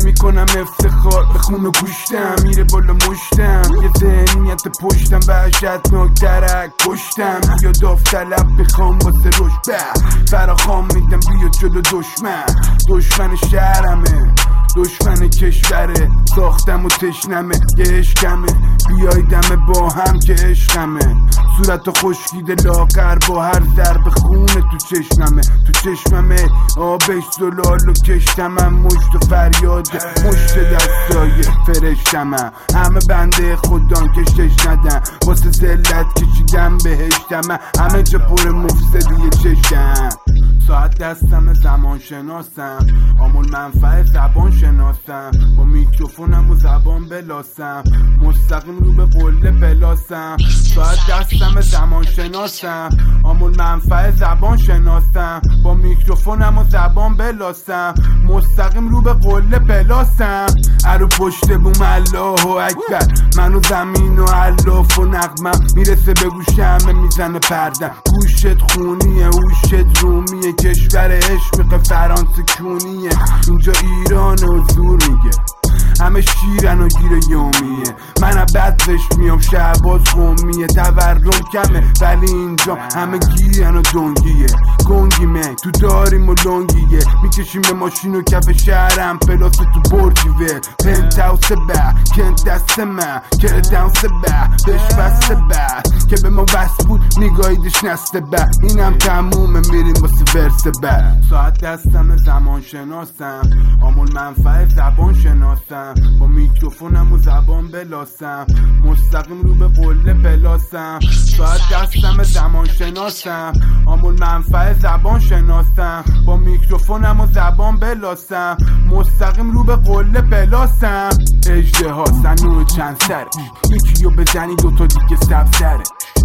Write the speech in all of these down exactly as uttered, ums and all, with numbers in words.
نمی کنم افتخار به خون و گوشتم، میره بالا مشتم، یه ذهنیت پشتم وحشتناک‌ترک کشتم، یا داوطلب بخوام واسه رشد به فراخوام میدم بیا جلو دشمن. دشمن شهرمه، دشمن کشوره، ساختم و تشنمه یه عشقمه، بیای دمه با هم که عشقمه، صورت خشکیده لاغر با هر ضرب خونه تو چشممه، تو چشممه آبش زلال و کشتمم، مشت و فریاده مشت دستای فرشتمم، همه بنده خودان کشش ندن واسه ذلت کشیدم بهشتمم، همه جا پر مفسدی چشم، ساعت دستم زمان شناسم، آمول منفعه زبان شناسم، با میکروفونم و زبان بلاسم، مستقیم رو به قله بلاسم، ساعت دستم زمان شناسم، آمول منفعه زبان شناسم، با میکروفونم و زبان بلاسم، مستقیم رو به قله بلاسم، ارو پشت بوم الله اکبر، منو زمین و علاف و نغمم میرسه به گوشم میزنه پردم، گوشت خونیه هوشت رومیه، کشور عشق فرانسه کونیه، اینجا ایران و زور میگه، همه شیرن و گیر یومیه، من بدش میام شعباز قومیه، تورم کمه ولی اینجا همه گیرن و دنگیه، گنگیمه تو داریم و لنگیه، میکشیم به ماشین و کف شهرم پلاس تو برجیوه، پنت هاوس به کنت دست من که دانس به بش بسته به که به ما بس بود نگاهیدش نسته به، اینم تمومه میریم واسه ورس به، ساعت دستم زمان شناسم، آمول منفعه زبان شناسم، با میکروفونم و زبان بلاسم، مستقیم رو به قله بلاسم، ساعت دستم زمان شناسم، آمول منفعه زبان شناسم، با میکروفونم و زبان بلاسم، مستقیم رو به قله بلاسم، اژدها سنو چند سرش، یکی رو بزنی دوتا دیگه سبزره،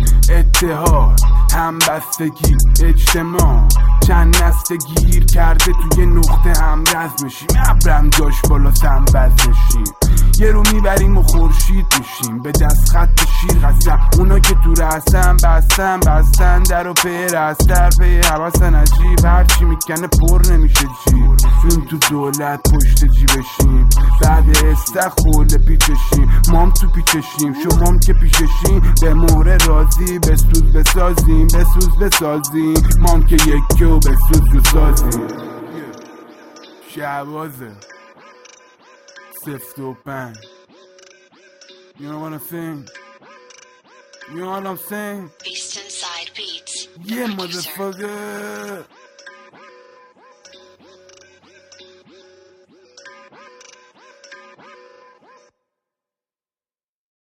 اتحاد همبستگی اجتماع چند نسته گیر کرده توی نقطه هم رز میشیم، ابرم جاش بالا سنبز میشیم، یه رو میبریم و خورشید میشیم، به دست خط شیر قسم، اونا که تو رسم بستن بستن در و پیرستر پی حواسن عجیب، هرچی میکنه پر نمیشه جیب، این تو دولت پشت جیبشیم، بعد استخول پیچشیم، مام تو پیچشیم، شمام که پیششیم، به مهره رازی بسوز بسازیم بسوز بسازیم، مام که یکی و بسوز بسازیم، شعبازه سفت و پنج. You know what I'm saying? You know what I'm saying? Eastern Side Beats. Yeah, motherfucker.